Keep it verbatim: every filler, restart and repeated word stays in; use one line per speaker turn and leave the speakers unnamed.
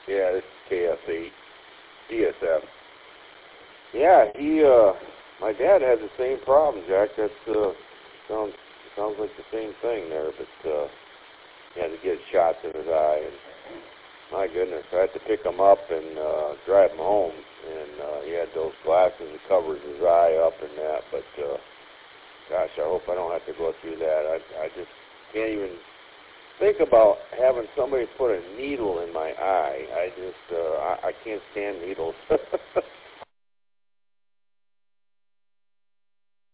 Yeah, this is K S eight, D S M. Yeah, he, uh, my dad had the same problem, Jack. That uh, sounds sounds like the same thing there, but uh, he had to get shots in his eye, and my goodness, I had to pick him up and uh, drive him home, and uh, he had those glasses that covers his eye up and that, but uh, gosh, I hope I don't have to go through that. I, I just can't even think about having somebody put a needle in my eye. I just, uh, I, I can't stand needles.